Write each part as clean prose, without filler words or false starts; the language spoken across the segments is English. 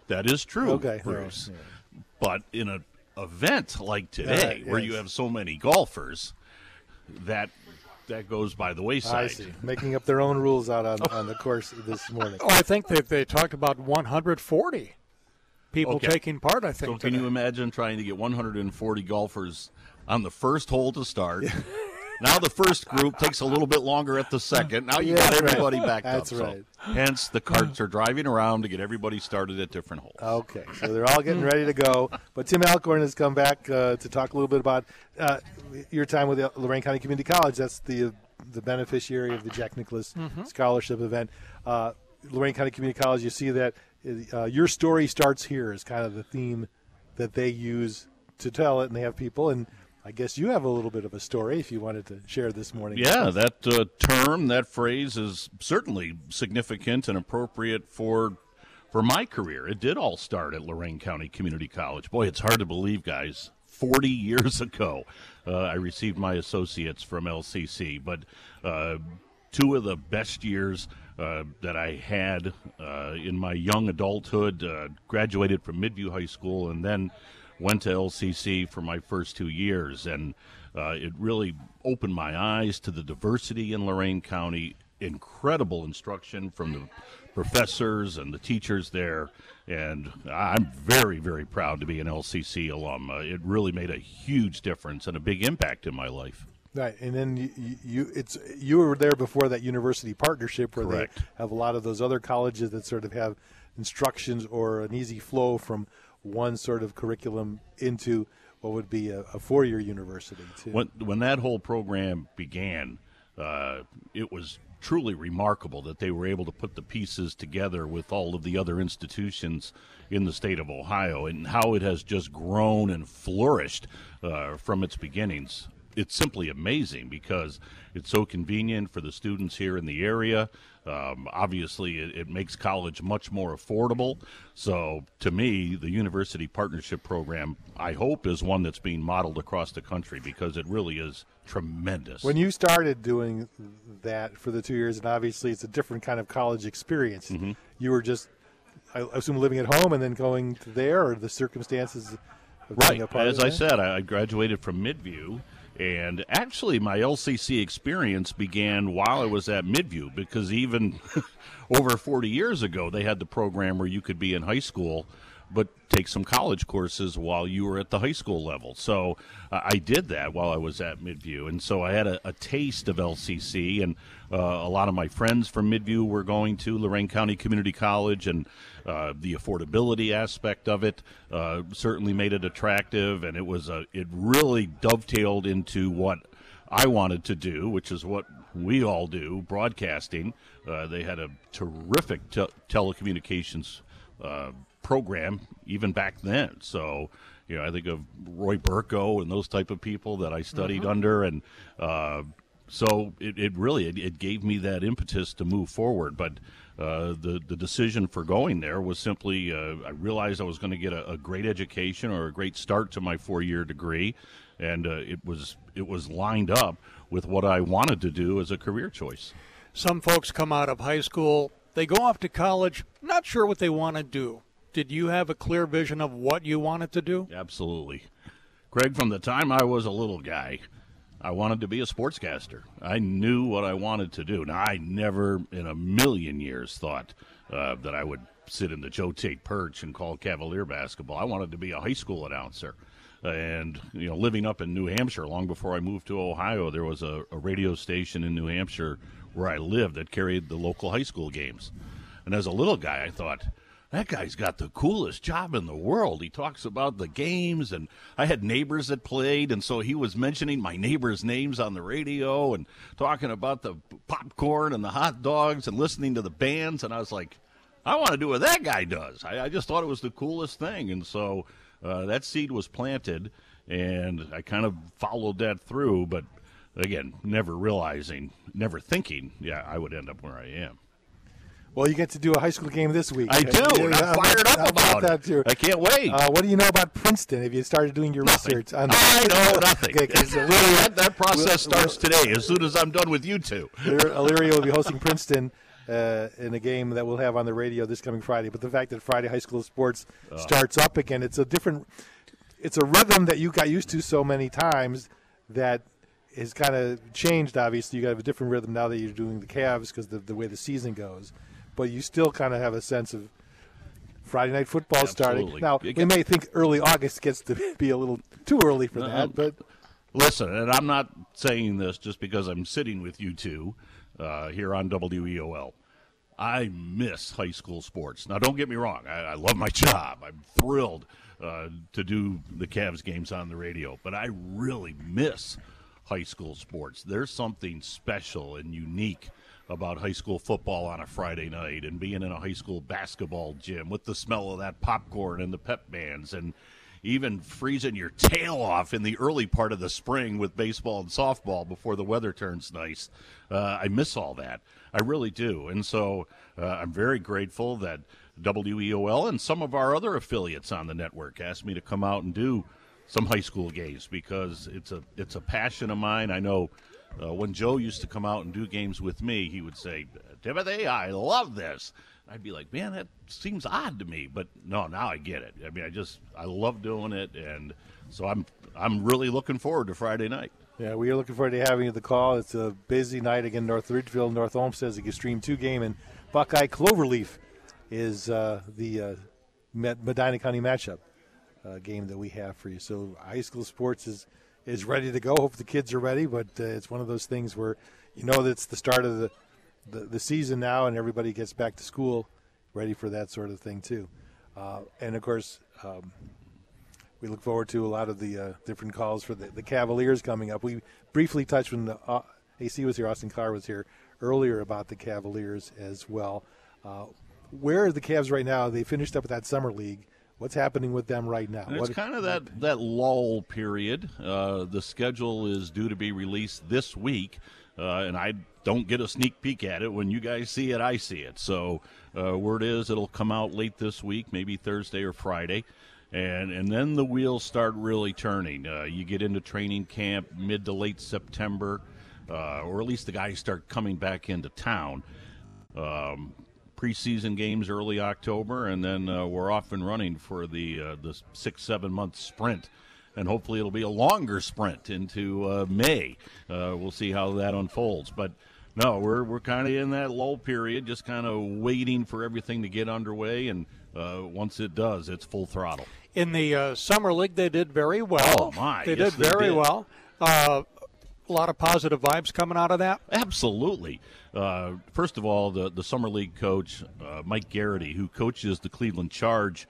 That is true, Okay. Bruce. Yeah. But in an event like today, where you have so many golfers, that goes by the wayside. I see. Making up their own rules out on the course this morning. Oh, I think they talked about 140 people taking part, I think. So can you imagine trying to get 140 golfers on the first hole to start? Now the first group takes a little bit longer at the second. Now you got everybody backed That's up. right. So, hence, the carts are driving around to get everybody started at different holes. Okay, so they're all getting ready to go. But Tim Alcorn has come back to talk a little bit about your time with the Lorain County Community College. That's the beneficiary of the Jack Nicklaus Scholarship event. Lorain County Community College, you see that your story starts here is kind of the theme that they use to tell it, and they have people. And I guess you have a little bit of a story if you wanted to share this morning. Yeah, that term, that phrase is certainly significant and appropriate for my career. It did all start at Lorain County Community College. Boy, it's hard to believe, guys. 40 years ago, I received my associates from LCC, but two of the best years that I had in my young adulthood, graduated from Midview High School and then went to LCC for my first 2 years, and it really opened my eyes to the diversity in Lorain County. Incredible instruction from the professors and the teachers there, and I'm very, very proud to be an LCC alum. It really made a huge difference and a big impact in my life. Right, and then you were there before that university partnership where Correct. they have a lot of those other colleges that sort of have instructions or an easy flow from one sort of curriculum into what would be a four-year university, too. When that whole program began, it was truly remarkable that they were able to put the pieces together with all of the other institutions in the state of Ohio, and how it has just grown and flourished from its beginnings. It's simply amazing because it's so convenient for the students here in the area. Obviously, it makes college much more affordable. So, to me, the University Partnership Program, I hope, is one that's being modeled across the country because it really is tremendous. When you started doing that for the 2 years, and obviously it's a different kind of college experience, you were just, I assume, living at home and then going to there, or the circumstances of being a part As of that? I said, I graduated from Midview. And actually, my LCC experience began while I was at Midview, because even over 40 years ago, they had the program where you could be in high school but take some college courses while you were at the high school level. So I did that while I was at Midview. And so I had a taste of LCC, and a lot of my friends from Midview were going to Lorain County Community College, and the affordability aspect of it certainly made it attractive, and it really dovetailed into what I wanted to do, which is what we all do, broadcasting. They had a terrific telecommunications program even back then. So, I think of Roy Burko and those type of people that I studied under, and so it really gave me that impetus to move forward. But the decision for going there was simply I realized I was going to get a great education or a great start to my 4-year degree, and it was lined up with what I wanted to do as a career choice. Some folks come out of high school, they go off to college, not sure what they want to do. Did you have a clear vision of what you wanted to do? Absolutely. Greg, from the time I was a little guy, I wanted to be a sportscaster. I knew what I wanted to do. Now, I never in a million years thought that I would sit in the Joe Tate perch and call Cavalier basketball. I wanted to be a high school announcer. And, living up in New Hampshire, long before I moved to Ohio, there was a radio station in New Hampshire where I lived that carried the local high school games. And as a little guy, I thought, that guy's got the coolest job in the world. He talks about the games, and I had neighbors that played, and so he was mentioning my neighbors' names on the radio and talking about the popcorn and the hot dogs and listening to the bands, and I was like, I want to do what that guy does. I just thought it was the coolest thing, and so that seed was planted, and I kind of followed that through, but again, never thinking, I would end up where I am. Well, you get to do a high school game this week. I do. I'm fired up about that too. I can't wait. What do you know about Princeton? Have you started doing your research on I know nothing. Okay, that process starts today, as soon as I'm done with you two. Elyria will be hosting Princeton in a game that we'll have on the radio this coming Friday. But the fact that Friday high school sports starts up again, it's a rhythm that you got used to so many times that has kind of changed. Obviously, you have a different rhythm now that you're doing the Cavs because the way the season goes. But you still kind of have a sense of Friday night football starting. Now, we may think early August gets to be a little too early for that, but listen, and I'm not saying this just because I'm sitting with you two here on WEOL. I miss high school sports. Now, don't get me wrong. I love my job. I'm thrilled to do the Cavs games on the radio, but I really miss high school sports. There's something special and unique about high school football on a Friday night and being in a high school basketball gym with the smell of that popcorn and the pep bands and even freezing your tail off in the early part of the spring with baseball and softball before the weather turns nice. I miss all that. I really do. And so I'm very grateful that WEOL and some of our other affiliates on the network asked me to come out and do some high school games because it's a passion of mine. I know when Joe used to come out and do games with me, he would say, "Timothy, I love this." I'd be like, "Man, that seems odd to me," but no, now I get it. I mean, I love doing it, and so I'm really looking forward to Friday night. Yeah, we are looking forward to having you the call. It's a busy night again. North Ridgeville, North Olmsted, the Extreme 2 game, and Buckeye Cloverleaf is the Medina County matchup game that we have for you. So high school sports is ready to go. Hope the kids are ready, but it's one of those things where you know that it's the start of the season now, and everybody gets back to school ready for that sort of thing too. And of course, we look forward to a lot of the different calls for the Cavaliers coming up. We briefly touched when the AC was here, Austin Carr was here earlier about the Cavaliers as well. Where are the Cavs right now? They finished up with that summer league. What's happening with them right now? It's kind of that lull period. The schedule is due to be released this week, and I don't get a sneak peek at it. When you guys see it, I see it. So word is it'll come out late this week, maybe Thursday or Friday, and then the wheels start really turning. You get into training camp mid to late September, or at least the guys start coming back into town. Preseason games early October, and then we're off and running for the 6-7 month sprint, and hopefully it'll be a longer sprint into May. We'll see how that unfolds, but no, we're kind of in that lull period, just kind of waiting for everything to get underway, and once it does, it's full throttle. In the summer league, they did very well. Oh my! They did very well. A lot of positive vibes coming out of that. Absolutely. First of all, the summer league coach Mike Garrity, who coaches the Cleveland Charge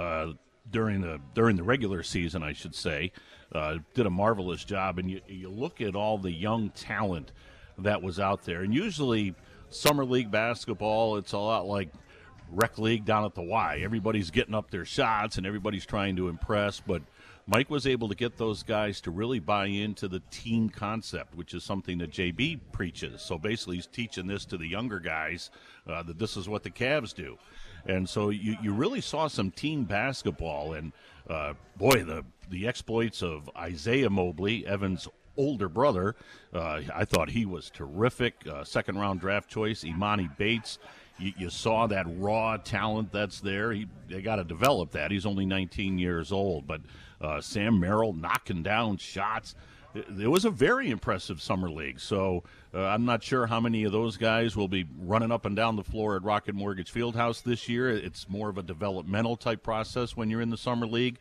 during the regular season, I should say, did a marvelous job. And you look at all the young talent that was out there, and usually summer league basketball, it's a lot like rec league down at the Y. Everybody's getting up their shots and everybody's trying to impress, but Mike was able to get those guys to really buy into the team concept, which is something that JB preaches. So basically he's teaching this to the younger guys, that this is what the Cavs do. And so you really saw some team basketball. And, boy, the exploits of Isaiah Mobley, Evan's older brother, I thought he was terrific. Second-round draft choice, Imani Bates. You saw that raw talent that's there. They got to develop that. He's only 19 years old. But Sam Merrill knocking down shots. It was a very impressive summer league. So I'm not sure how many of those guys will be running up and down the floor at Rocket Mortgage Fieldhouse this year. It's more of a developmental type process when you're in the summer league.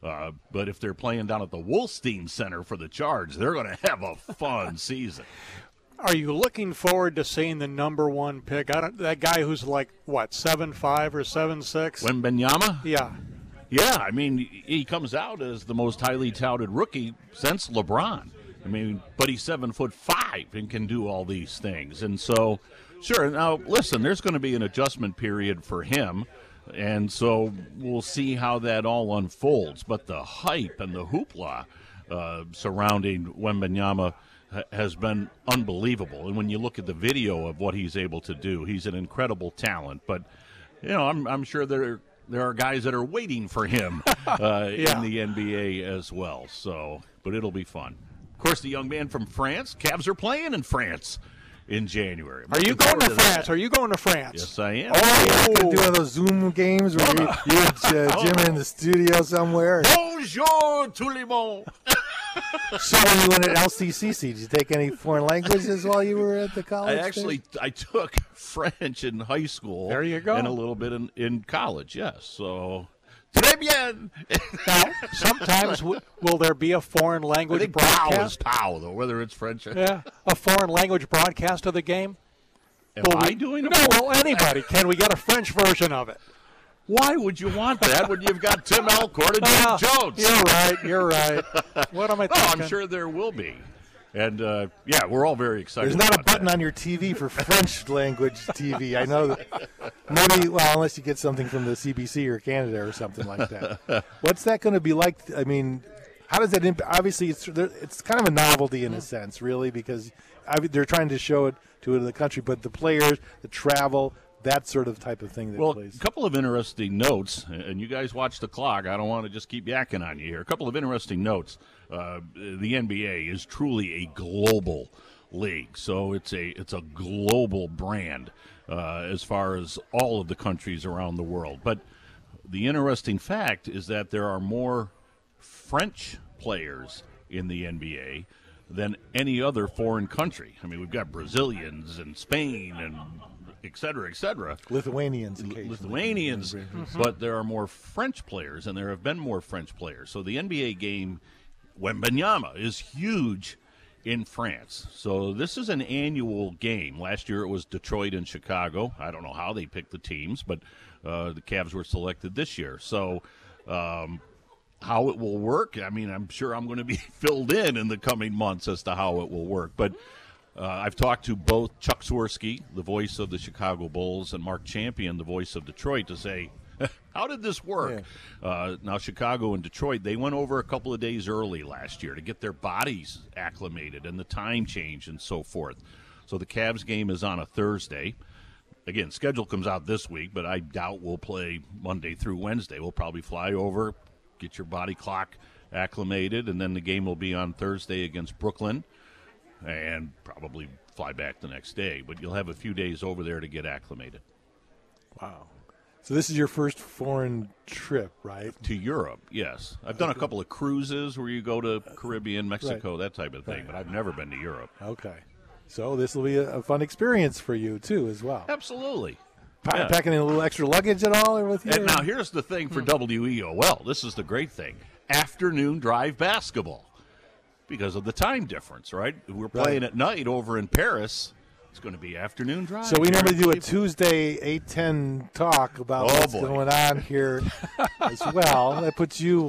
But if they're playing down at the Wolfstein Center for the Charge, they're going to have a fun season. Are you looking forward to seeing the number one pick? That guy who's like, what, 7'5" or 7'6"? Wembanyama? Yeah. Yeah, I mean, he comes out as the most highly touted rookie since LeBron. I mean, but he's 7'5" and can do all these things. And so, sure, now, listen, there's going to be an adjustment period for him. And so we'll see how that all unfolds. But the hype and the hoopla surrounding Wembanyama has been unbelievable. And when you look at the video of what he's able to do, he's an incredible talent. But, you know, I'm sure there are guys that are waiting for him in the NBA as well. So, but it'll be fun. Of course, the young man from France, Cavs are playing in France. in January. Are you going to France? Are you going to France? Yes, I am. Oh, you do one of those Zoom games where you and Jim are in the studio somewhere. Bonjour, tout le monde. So when you went at LCCC, did you take any foreign languages while you were at the college? I took French in high school. There you go. And a little bit in college, yes. So, très bien. Now, sometimes will there be a foreign language I think pow is broadcast? pow, though, whether it's French or... Yeah, a foreign language broadcast of the game? Am I doing it? No, well, anybody. Can we get a French version of it? Why would you want that when you've got Tim Alcorn and Jim Jones? You're right. What am I No, thinking? I'm sure there will be. And, yeah, we're all very excited There's not a about button that. on your TV for French language TV. I know that. Maybe, well, unless you get something from the CBC or Canada or something like that. What's that going to be like? I mean, how does that impact? Obviously, it's kind of a novelty in a sense, really, because they're trying to show it to the country. But the players, the travel, that sort of type of thing that plays. A couple of interesting notes, and you guys watch the clock. I don't want to just keep yakking on you here. A couple of interesting notes. The NBA is truly a global league, so it's a global brand as far as all of the countries around the world. But the interesting fact is that there are more French players in the NBA than any other foreign country. I mean, we've got Brazilians and Spain and et cetera, et cetera. Lithuanians occasionally. Lithuanians, but there are more French players, and there have been more French players. So the NBA game, Wembanyama, is huge in France. So this is an annual game. Last year it was Detroit and Chicago. I don't know how they picked the teams, but the Cavs were selected this year. So how it will work, I mean, I'm sure I'm going to be filled in the coming months as to how it will work. But I've talked to both Chuck Swirsky, the voice of the Chicago Bulls, and Mark Champion, the voice of Detroit, to say, how did this work? Yeah. Now, Chicago and Detroit, they went over a couple of days early last year to get their bodies acclimated and the time change and so forth. So the Cavs game is on a Thursday. Again, schedule comes out this week, but I doubt we'll play Monday through Wednesday. We'll probably fly over, get your body clock acclimated, and then the game will be on Thursday against Brooklyn, and probably fly back the next day. But you'll have a few days over there to get acclimated. Wow. So this is your first foreign trip, right? To Europe, yes. I've done a couple of cruises where you go to Caribbean, Mexico, that type of thing, but I've never been to Europe. Okay. So this will be a fun experience for you, too, as well. Absolutely. Packing in a little extra luggage at all or with you? And now here's the thing for WEOL. This is the great thing. Afternoon drive basketball because of the time difference, right? We're playing at night over in Paris. It's going to be afternoon drive. So we normally do a Tuesday 8:10 talk about what's going on here as well. That puts you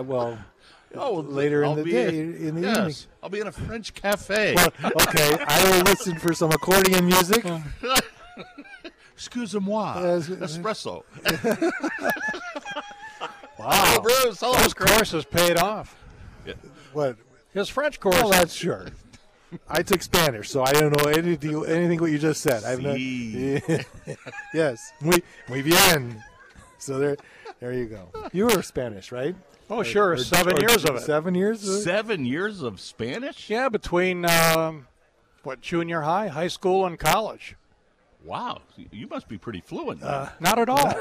later in the day, in the evening. I'll be in a French cafe. Well, okay, I will listen for some accordion music. Excusez-moi. Espresso. Wow. Hello, Bruce. Hello, His course has paid off. Yeah. What? His French course. Well, that's sure. I took Spanish, so I don't know anything what you just said. I've not, yes, muy bien. So there you go. You were Spanish, right? Oh, sure. 7 years of it. 7 years? 7 years of Spanish? Yeah, between, junior high, high school, and college. Wow. You must be pretty fluent. Not at all.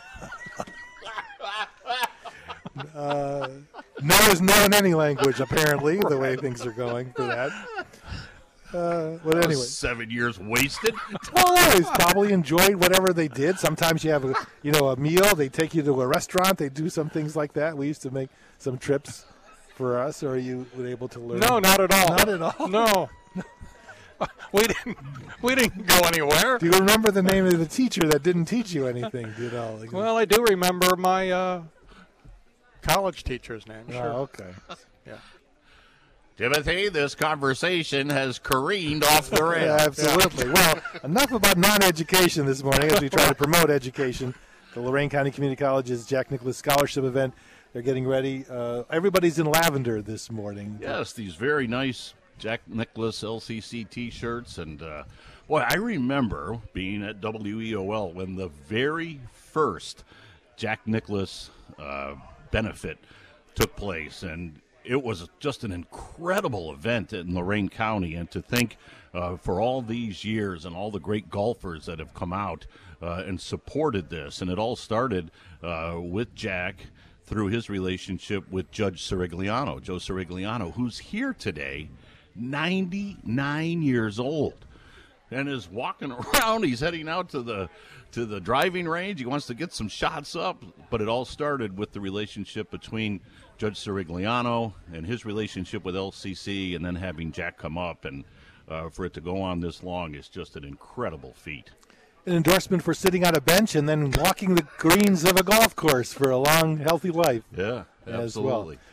No is no in any language, apparently, the way things are going for that. But anyway. 7 years wasted? Well, he's probably enjoyed whatever they did. Sometimes you have a meal. They take you to a restaurant. They do some things like that. We used to make some trips for us. Or are you able to learn? No, not at all. Not at all? No. We didn't go anywhere. Do you remember the name of the teacher that didn't teach you anything? Do you know? Well, I do remember my college teacher's name. Sure. Oh, okay. Yeah. Timothy, this conversation has careened off the rails. Yeah, absolutely. Well, enough about non-education this morning as we try to promote education. The Lorain County Community College's Jack Nicklaus Scholarship Event. They're getting ready. Everybody's in lavender this morning. Yes, these very nice Jack Nicklaus LCC T-shirts. And, boy, I remember being at WEOL when the very first Jack Nicklaus benefit took place. And it was just an incredible event in Lorain County, and to think for all these years and all the great golfers that have come out and supported this, and it all started with Jack through his relationship with Judge Sirigliano, Joe Sirigliano, who's here today, 99 years old, and is walking around. He's heading out to the driving range. He wants to get some shots up, but it all started with the relationship between Judge Sirigliano and his relationship with LCC, and then having Jack come up, and for it to go on this long is just an incredible feat. An endorsement for sitting on a bench and then walking the greens of a golf course for a long, healthy life. Yeah, absolutely. As well.